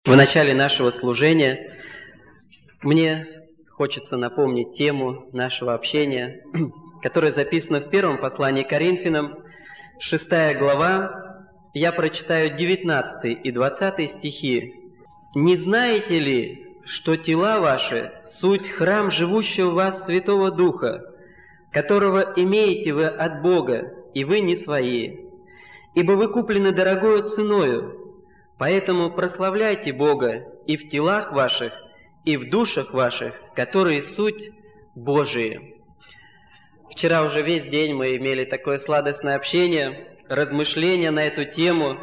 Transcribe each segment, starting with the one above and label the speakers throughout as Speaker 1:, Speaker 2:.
Speaker 1: В начале нашего служения мне хочется напомнить тему нашего общения, которая записана в первом послании к Коринфянам, 6 глава. Я прочитаю 19 и 20 стихи. «Не знаете ли, что тела ваши – суть храм живущего в вас Святого Духа, которого имеете вы от Бога, и вы не свои? Ибо вы куплены дорогою ценою. Поэтому прославляйте Бога и в телах ваших, и в душах ваших, которые суть Божии». Вчера уже весь день мы имели такое сладостное общение, размышления на эту тему.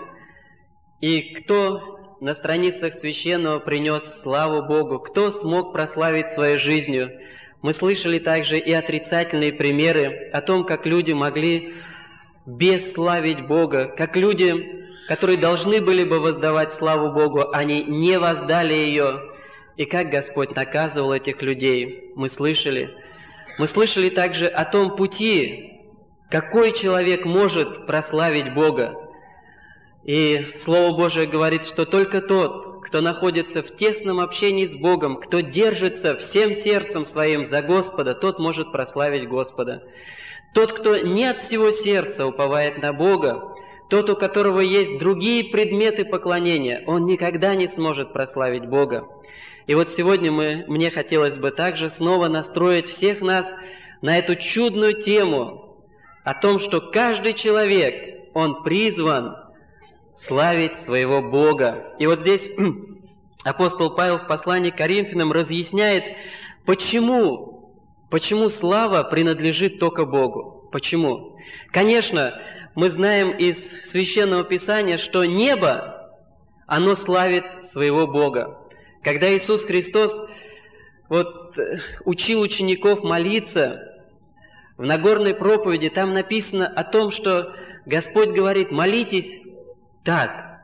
Speaker 1: И кто на страницах Священного принес славу Богу, кто смог прославить своей жизнью. Мы слышали также и отрицательные примеры о том, как люди могли бесславить Бога, как люди, которые должны были бы воздавать славу Богу, они не воздали ее, и как Господь наказывал этих людей, мы слышали. Мы слышали также о том пути, какой человек может прославить Бога. И Слово Божие говорит, что только тот, кто находится в тесном общении с Богом, кто держится всем сердцем своим за Господа, тот может прославить Господа. Тот, кто не от всего сердца уповает на Бога, тот, у которого есть другие предметы поклонения, он никогда не сможет прославить Бога. И вот сегодня мне хотелось бы также снова настроить всех нас на эту чудную тему о том, что каждый человек, он призван славить своего Бога. И вот здесь апостол Павел в послании к Коринфянам разъясняет, почему слава принадлежит только Богу. Почему? Конечно, мы знаем из Священного Писания, что небо, оно славит своего Бога. Когда Иисус Христос учил учеников молиться в Нагорной проповеди, там написано о том, что Господь говорит: молитесь так: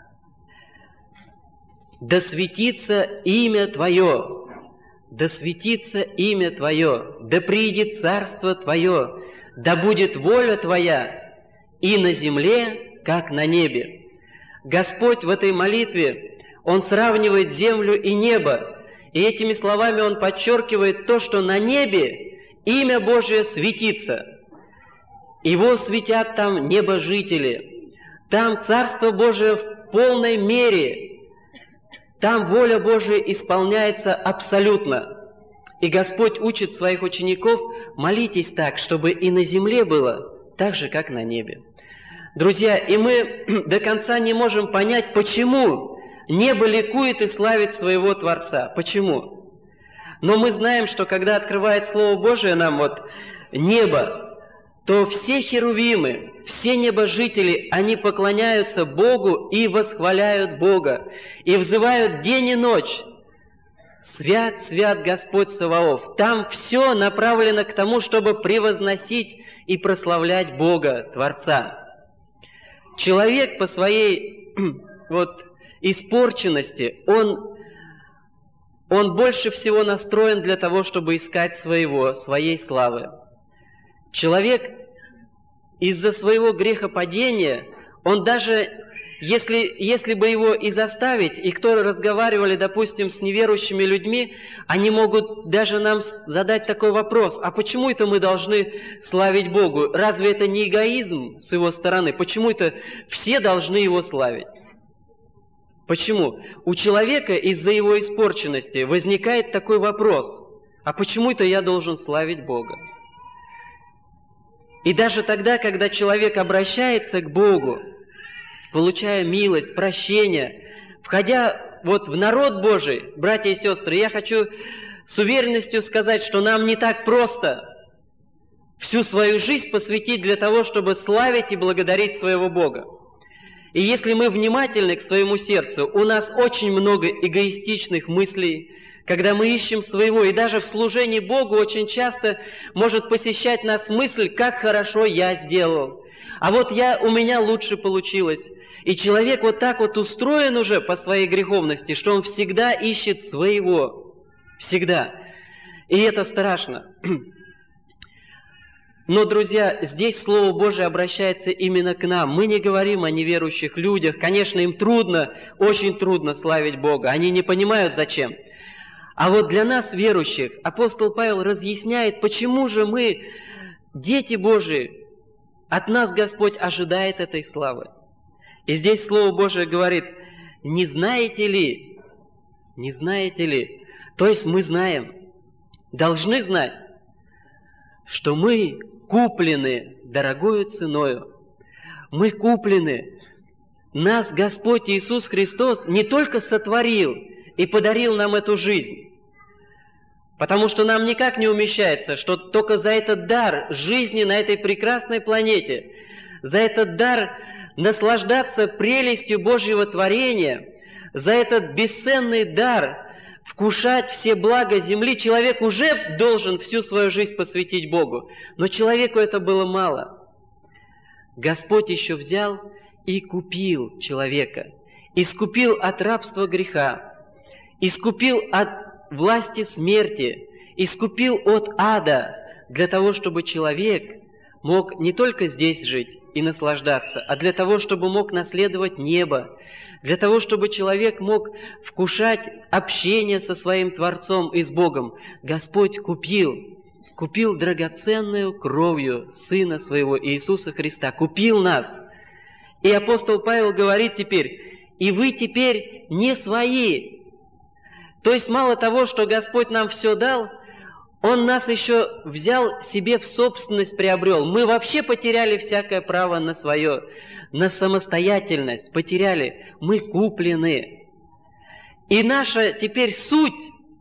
Speaker 1: «Да светится имя Твое, да светится имя Твое, да приидет царство Твое, да будет воля Твоя и на земле, как на небе». Господь в этой молитве, Он сравнивает землю и небо, и этими словами Он подчеркивает то, что на небе имя Божие светится. Его светят там небожители, там Царство Божие в полной мере, там воля Божия исполняется абсолютно. И Господь учит своих учеников: молитесь так, чтобы и на земле было так же, как на небе. Друзья, и мы до конца не можем понять, почему небо ликует и славит своего Творца. Почему? Но мы знаем, что когда открывает Слово Божие нам небо, то все херувимы, все небожители, они поклоняются Богу и восхваляют Бога, и взывают день и ночь: «Свят, свят Господь Саваоф». Там все направлено к тому, чтобы превозносить и прославлять Бога, Творца. Человек по своей испорченности, он больше всего настроен для того, чтобы искать своей славы. Человек из-за своего грехопадения, он даже, если бы его и заставить, и кто разговаривали, допустим, с неверующими людьми, они могут даже нам задать такой вопрос: а почему это мы должны славить Богу? Разве это не эгоизм с его стороны? Почему это все должны его славить? Почему? У человека из-за его испорченности возникает такой вопрос: а почему это я должен славить Бога? И даже тогда, когда человек обращается к Богу, получая милость, прощение, входя в народ Божий, братья и сестры, я хочу с уверенностью сказать, что нам не так просто всю свою жизнь посвятить для того, чтобы славить и благодарить своего Бога. И если мы внимательны к своему сердцу, у нас очень много эгоистичных мыслей, когда мы ищем своего, и даже в служении Богу очень часто может посещать нас мысль: как хорошо я сделал, а у меня лучше получилось. И человек так устроен уже по своей греховности, что он всегда ищет своего. Всегда. И это страшно. Но, друзья, здесь Слово Божие обращается именно к нам. Мы не говорим о неверующих людях. Конечно, им трудно, очень трудно славить Бога. Они не понимают, зачем. А вот для нас, верующих, апостол Павел разъясняет, почему же мы, дети Божии, от нас Господь ожидает этой славы. И здесь Слово Божие говорит: не знаете ли, то есть мы знаем, должны знать, что мы куплены дорогою ценою. Мы куплены. Нас Господь Иисус Христос не только сотворил и подарил нам эту жизнь, потому что нам никак не умещается, что только за этот дар жизни на этой прекрасной планете, за этот дар наслаждаться прелестью Божьего творения, за этот бесценный дар вкушать все блага земли, человек уже должен всю свою жизнь посвятить Богу. Но человеку это было мало. Господь еще взял и купил человека, искупил от рабства греха, искупил от власти смерти, искупил от ада, для того, чтобы человек мог не только здесь жить и наслаждаться, а для того, чтобы мог наследовать небо, для того, чтобы человек мог вкушать общение со своим Творцом и с Богом. Господь купил драгоценную кровью Сына Своего Иисуса Христа, купил нас. И апостол Павел говорит теперь: «И вы теперь не свои». То есть мало того, что Господь нам все дал, Он нас еще взял себе в собственность, приобрел. Мы вообще потеряли всякое право на свое, на самостоятельность, потеряли. Мы куплены. И наша теперь суть,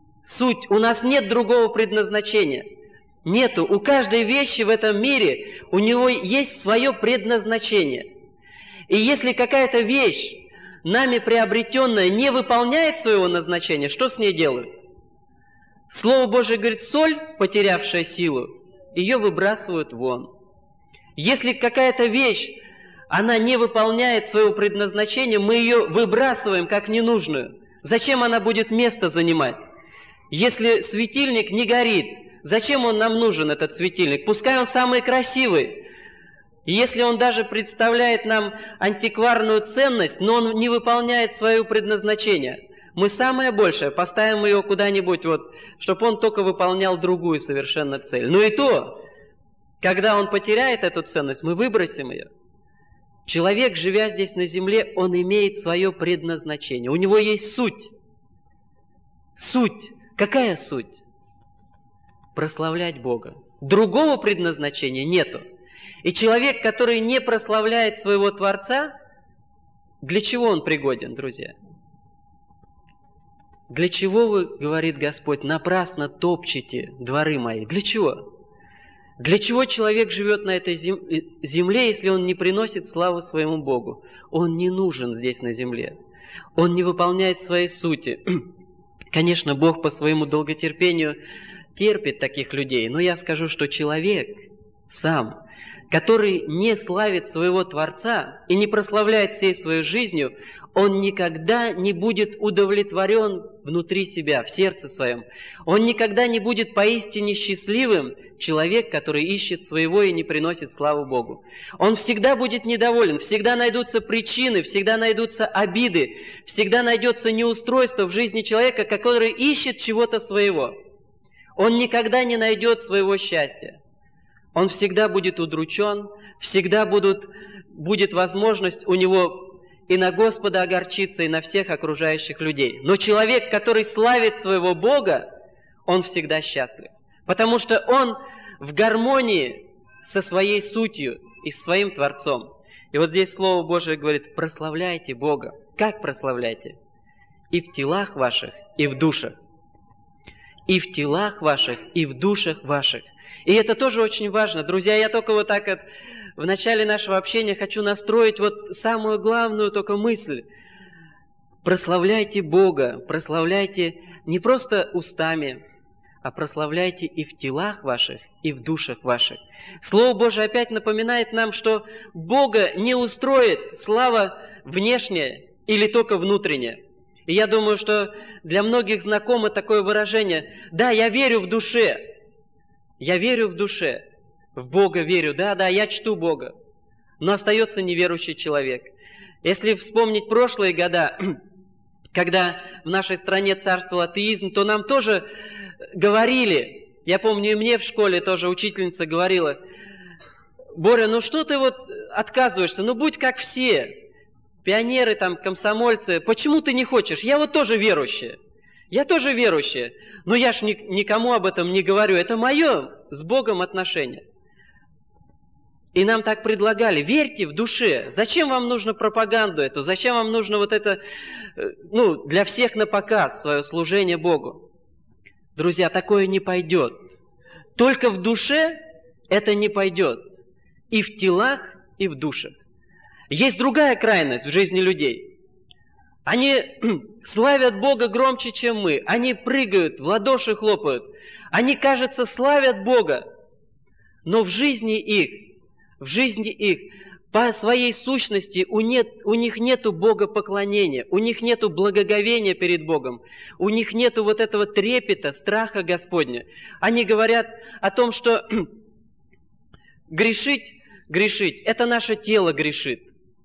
Speaker 1: у нас нет другого предназначения. Нету. У каждой вещи в этом мире, у него есть свое предназначение. И если какая-то вещь, нами приобретенная, не выполняет своего назначения, что с ней делают? Слово Божие говорит: соль, потерявшая силу, ее выбрасывают вон. Если какая-то вещь, она не выполняет своего предназначения, мы ее выбрасываем как ненужную. Зачем она будет место занимать? Если светильник не горит, зачем он нам нужен, этот светильник? Пускай он самый красивый. И если он даже представляет нам антикварную ценность, но он не выполняет свое предназначение, мы самое большее поставим его куда-нибудь, чтобы он только выполнял другую совершенно цель. Но и то, когда он потеряет эту ценность, мы выбросим ее. Человек, живя здесь на земле, он имеет свое предназначение. У него есть суть. Суть. Какая суть? Прославлять Бога. Другого предназначения нету. И человек, который не прославляет своего Творца, для чего он пригоден, друзья? Для чего вы, говорит Господь, напрасно топчете дворы мои? Для чего? Для чего человек живет на этой земле, если он не приносит славу своему Богу? Он не нужен здесь на земле. Он не выполняет своей сути. Конечно, Бог по своему долготерпению терпит таких людей, но я скажу, что человек сам, который не славит своего Творца и не прославляет всей своей жизнью, он никогда не будет удовлетворен внутри себя, в сердце своем. Он никогда не будет поистине счастливым человек, который ищет своего и не приносит славу Богу. Он всегда будет недоволен, всегда найдутся причины, всегда найдутся обиды, всегда найдется неустройство в жизни человека, который ищет чего-то своего. Он никогда не найдет своего счастья. Он всегда будет удручен, всегда будет возможность у него и на Господа огорчиться, и на всех окружающих людей. Но человек, который славит своего Бога, он всегда счастлив. Потому что он в гармонии со своей сутью и с своим Творцом. И вот здесь Слово Божие говорит: прославляйте Бога. Как прославляйте? И в телах ваших, и в душах. И в телах ваших, и в душах ваших. И это тоже очень важно. Друзья, я только в начале нашего общения хочу настроить самую главную только мысль. Прославляйте Бога, прославляйте не просто устами, а прославляйте и в телах ваших, и в душах ваших. Слово Божие опять напоминает нам, что Бога не устроит слава внешняя или только внутренняя. И я думаю, что для многих знакомо такое выражение: «Да, я верю в душе». Я верю в душе. в Бога верю, да, я чту Бога, но остается неверующий человек. Если вспомнить прошлые года, когда в нашей стране царствовал атеизм, то нам тоже говорили, я помню, и мне в школе тоже учительница говорила: Боря, ну что ты вот отказываешься, ну будь как все, пионеры, там, комсомольцы, почему ты не хочешь? Я вот тоже верующая, но я ж никому об этом не говорю, это мое с Богом отношение. И нам так предлагали: верьте в душе, зачем вам нужно пропаганду эту, зачем вам нужно вот это, для всех на показ, свое служение Богу. Друзья, такое не пойдет. Только в душе это не пойдет. И в телах, и в душах. Есть другая крайность в жизни людей. Они славят Бога громче, чем мы. Они прыгают, в ладоши хлопают. Они, кажется, славят Бога. Но в жизни их, по своей сущности, у них нету богопоклонения, у них нету благоговения перед Богом, у них нету вот этого трепета, страха Господня. Они говорят о том, что грешить, это наше тело грешит.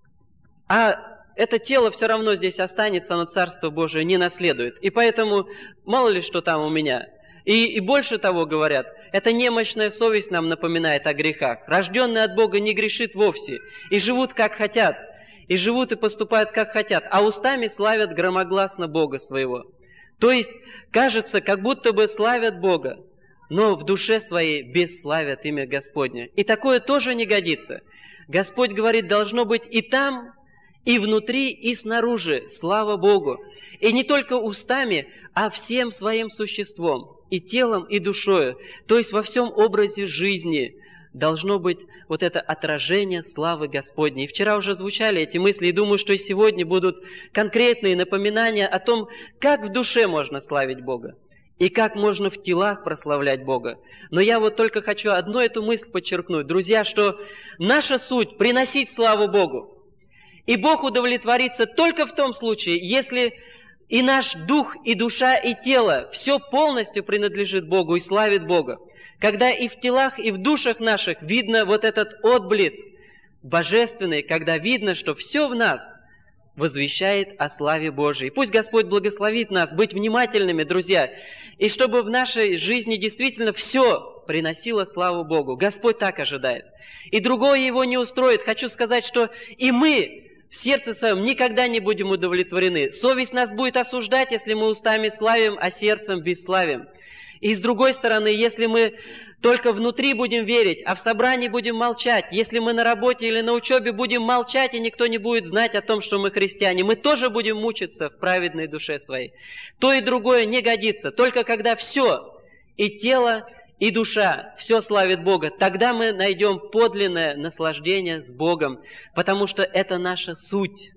Speaker 1: А это тело все равно здесь останется, оно Царство Божие не наследует. И поэтому, мало ли что там у меня. И больше того говорят, эта немощная совесть нам напоминает о грехах. Рожденный от Бога не грешит вовсе, и живут как хотят, и живут и поступают как хотят, а устами славят громогласно Бога своего. То есть, кажется, как будто бы славят Бога, но в душе своей бесславят имя Господне. И такое тоже не годится. Господь говорит, должно быть и там, и внутри, и снаружи, слава Богу. И не только устами, а всем своим существом, и телом, и душою. То есть во всем образе жизни должно быть вот это отражение славы Господней. И вчера уже звучали эти мысли, и думаю, что и сегодня будут конкретные напоминания о том, как в душе можно славить Бога, и как можно в телах прославлять Бога. Но я вот только хочу одну эту мысль подчеркнуть, друзья, что наша суть – приносить славу Богу. И Бог удовлетворится только в том случае, если и наш дух, и душа, и тело, все полностью принадлежит Богу и славит Бога. Когда и в телах, и в душах наших видно вот этот отблеск божественный, когда видно, что все в нас возвещает о славе Божией. Пусть Господь благословит нас быть внимательными, друзья, и чтобы в нашей жизни действительно все приносило славу Богу. Господь так ожидает. И другое Его не устроит. Хочу сказать, что и мы в сердце своем никогда не будем удовлетворены. Совесть нас будет осуждать, если мы устами славим, а сердцем бесславим. И с другой стороны, если мы только внутри будем верить, а в собрании будем молчать, если мы на работе или на учебе будем молчать, и никто не будет знать о том, что мы христиане, мы тоже будем мучиться в праведной душе своей. То и другое не годится. Только когда все, и тело, и душа, все славит Бога, тогда мы найдем подлинное наслаждение с Богом, потому что это наша суть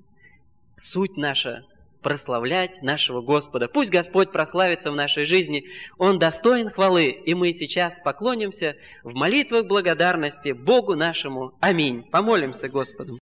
Speaker 1: наша прославлять нашего Господа. Пусть Господь прославится в нашей жизни, Он достоин хвалы, и мы сейчас поклонимся в молитвах благодарности Богу нашему. Аминь. Помолимся Господу.